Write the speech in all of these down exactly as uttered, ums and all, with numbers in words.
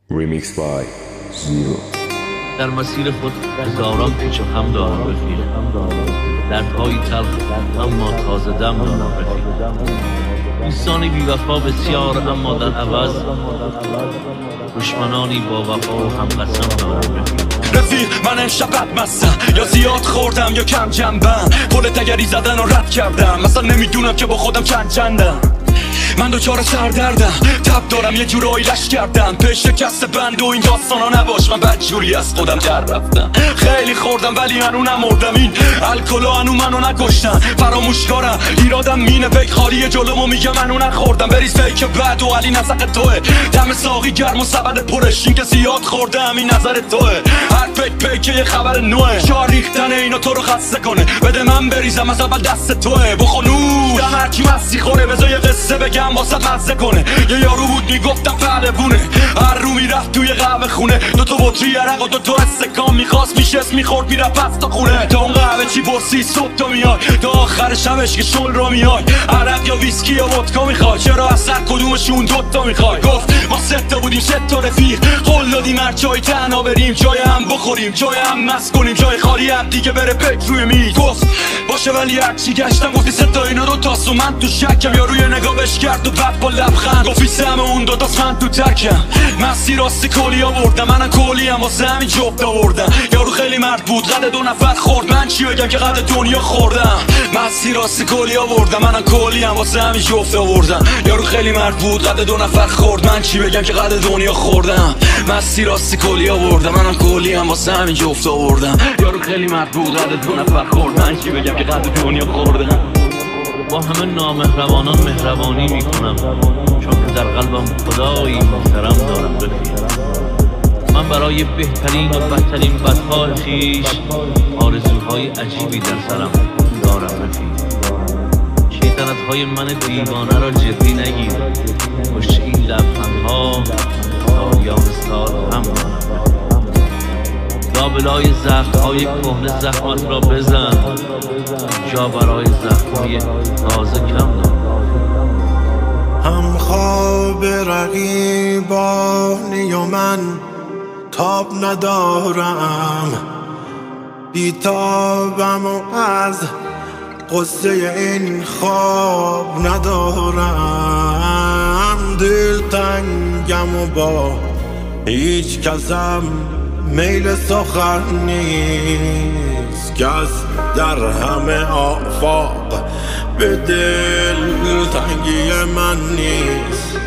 Remix by Zero. در مسیر خود هزاران پیچ و خم دارم رفیق، دردهایی تلخ اما تازه دم دارم رفیق. دوستانی بی وفا بسیار اما در عوض دشمنانی با وفا و هم قسم دارم رفیق. رفیق من امشب بدمستم، یا زیاد خوردم یا کم جنبم، پل تگری زدن و رد کردم، مثلا نمیدونم که با خودم چند چندم. من دوچار سردردم، تب دارم یه جورایی لش کردم، پیش شکست بند و این داستانا نباش، من بدجوری از خودم در رفتم. خیلی خوردم ولی هنو نمردم، این الکلا هنو منو نکشتم. فراموشکارم ایرادم مینه پیک خالی جلومو میگه منو نخوردم. بریز پیک بعد و علی نزق توه، دم ساقی گرم و سبد پرش، این که زیاد خوردم این نظر توه. هر پیک پیک یه خبر نوه، شار ریختن اینا تو رو خسته کنه، بده من بریزم از اول دست توه. بخونوش دم هرکی مستی خوره، بذار یه قصه بگم واسه مزه کنه. یه یارو بود میگفتم پهلوونه، هر رو میرفت توی قهوه خونه، دو تا بطری عرق و دو تا استکان میخواست میشست میخورد میرفت پس تا خونه. تا اون قهوه چی پرسی صبح تا میای، تا آخر شبش که شل رو میای، عرق یا ویسکی یا ودکا میخوای، چرا از سر کدومشون دوتا میخوای؟ گفت ما سه تا بودیم سه تا رفیق، قول دادیم هر جای تنها بریم، جای هم بخوریم جای هم مست کنیم، جای خالی هم دیگه بره پیک روی میز. گفت باشه ولی هرچی گشتم گفتی سه تا اینا دو تاست و من تو شکم، یا روی نگاهش کرد و بعد با لبخند گفتی سهم اون دو تاست من تو ترکم. مسیر راستی کلی آوردم، منم کلی هم واسه همین جفت آوردم. یارو خیلی مرد بود قد دو نفر خورد، من چی بگم که قد دنیا خوردم. مسیر راستی کلی آوردم، منم کلی هم واسه همین جفت آوردم. یارو خیلی مرد بود قد دو نفر خورد، من چی بگم که قد دنیا خوردم. مسیر راستی کلی آوردم، منم کلی هم واسه همین جفت آوردم. یارو خیلی مرد بود قد دو نفر خورد، من چی بگم که قد دنیا خوردم. با همه نامهربانان مهربانی میکنم، چون که در قلبم خدایی محترم دارم رفیق. من برای بهترین و بدترین بدهای خیش آرزوهای عجیبی در سرم دارم رفیق. شیطنت های من دیوانه را جدی نگیر، پشت این لبخندها سالیان سال هم دارم رفیق. لابلای زخم‌های کهنه زخمت را بزن، جا برای زخم‌های تازه کم دارم. هم خواب رقیبانی و من تاب ندارم، بیتابم و از قصه این خواب ندارم. دل تنگم و با هیچ کسم میل سخن نیست، کس در همه آفاق به دل تنگی من نیست.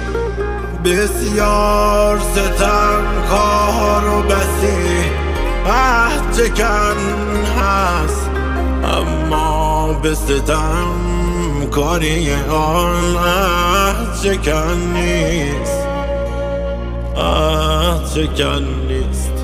بسیار ستم کار و بسی عهد چکن هست، اما به ستم کاری آن عهد چکن نیست، عهد چکن نیست.